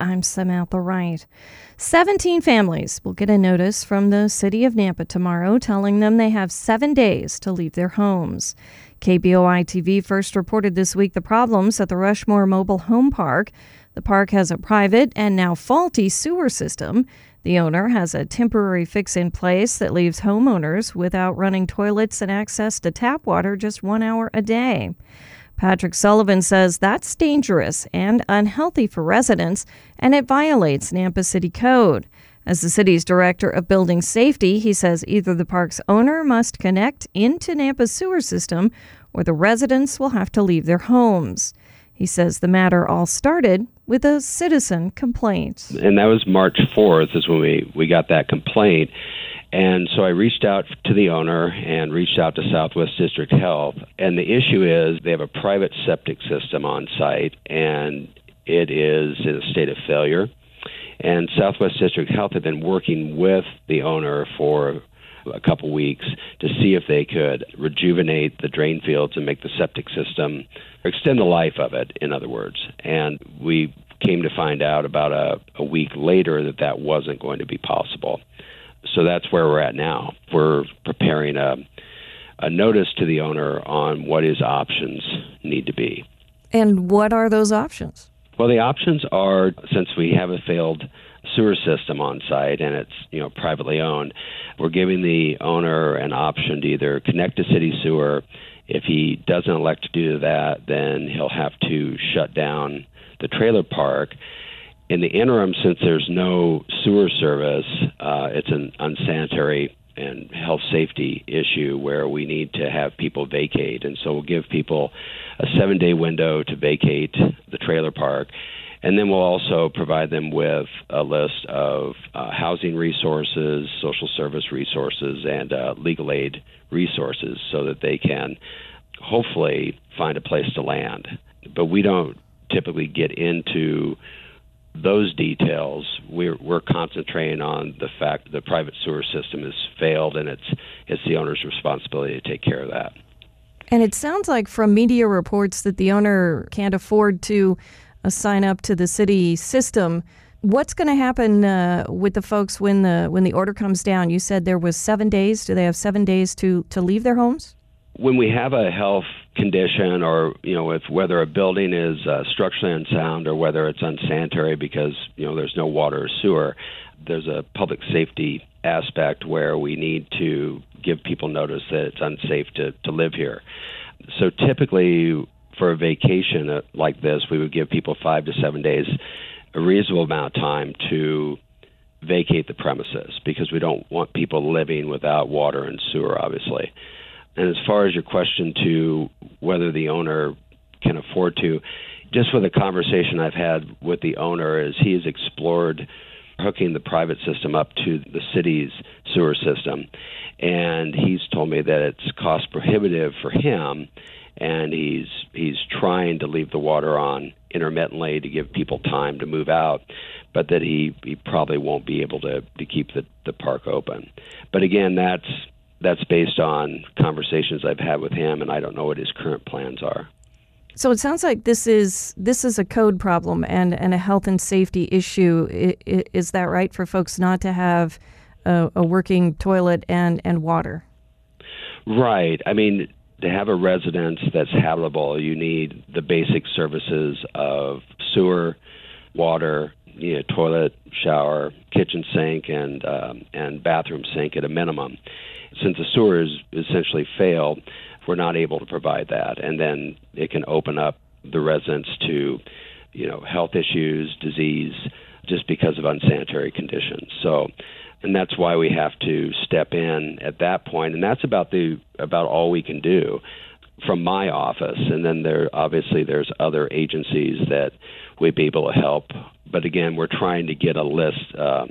I'm Samantha Wright. 17 families will get a notice from the city of Nampa tomorrow telling them they have 7 days to leave their homes. KBOI-TV first reported this week the problems at the Rushmore Mobile Home Park. The park has a private and now faulty sewer system. The owner has a temporary fix in place that leaves homeowners without running toilets and access to tap water just 1 hour a day. Patrick Sullivan says that's dangerous and unhealthy for residents, and it violates Nampa City Code. As the city's director of building safety, he says either the park's owner must connect into Nampa's sewer system or the residents will have to leave their homes. He says the matter all started with a citizen complaint. And that was March 4th is when we got that complaint. And so I reached out to the owner and reached out to Southwest District Health. And the issue is they have a private septic system on site, and it is in a state of failure. And Southwest District Health had been working with the owner for a couple weeks to see if they could rejuvenate the drain fields and make the septic system, extend the life of it, in other words. And we came to find out about a week later that wasn't going to be possible. So that's where we're at now. We're preparing a notice to the owner on what his options need to be. And what are those options? Well, the options are, since we have a failed sewer system on site and it's privately owned, we're giving the owner an option to either connect to city sewer. If he doesn't elect to do that, then he'll have to shut down the trailer park. In the interim, since there's no sewer service, it's an unsanitary and health safety issue where we need to have people vacate. And so we'll give people a 7-day window to vacate the trailer park. And then we'll also provide them with a list of housing resources, social service resources, and legal aid resources so that they can hopefully find a place to land. But we don't typically get into those details. We're concentrating on the fact the private sewer system has failed, and it's the owner's responsibility to take care of that. And it sounds like from media reports that the owner can't afford to sign up to the city system. What's going to happen with the folks when the order comes down? You said there was 7 days. Do they have 7 days to leave their homes? When we have a health condition, or if whether a building is structurally unsound or whether it's unsanitary because there's no water or sewer, there's a public safety aspect where we need to give people notice that it's unsafe to live here. So typically for a vacation like this, we would give people 5 to 7 days, a reasonable amount of time to vacate the premises because we don't want people living without water and sewer, obviously. And as far as your question to whether the owner can afford to, just with a conversation I've had with the owner is he has explored hooking the private system up to the city's sewer system. And he's told me that it's cost prohibitive for him, and he's trying to leave the water on intermittently to give people time to move out, but that he probably won't be able to keep the park open. But again, that's based on conversations I've had with him, and I don't know what his current plans are. So it sounds like this is a code problem and a health and safety issue. Is that right, for folks not to have a working toilet and water? Right. I mean, to have a residence that's habitable, you need the basic services of sewer, water, toilet, shower, kitchen sink, and bathroom sink at a minimum. Since the sewer is essentially failed, we're not able to provide that, and then it can open up the residents to, health issues, disease, just because of unsanitary conditions. So, and that's why we have to step in at that point, and that's about all we can do from my office. And then there's other agencies that we'd be able to help. But again, we're trying to get a list,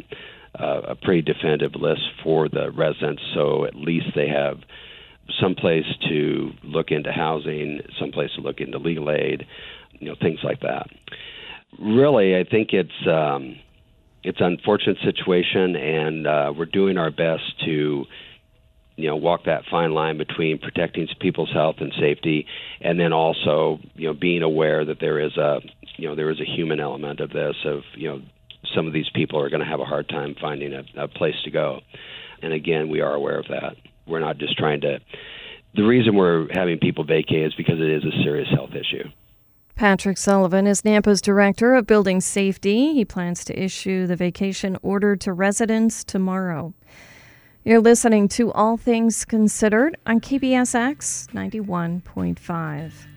a pretty definitive list for the residents, so at least they have some place to look into housing, some place to look into legal aid, things like that. Really, I think it's an unfortunate situation, and we're doing our best to walk that fine line between protecting people's health and safety, and then also, being aware that there is a human element of this. Some of these people are going to have a hard time finding a place to go, and again, we are aware of that. We're not just trying to. The reason we're having people vacate is because it is a serious health issue. Patrick Sullivan is Nampa's Director of Building Safety. He plans to issue the vacation order to residents tomorrow. You're listening to All Things Considered on KBSX 91.5.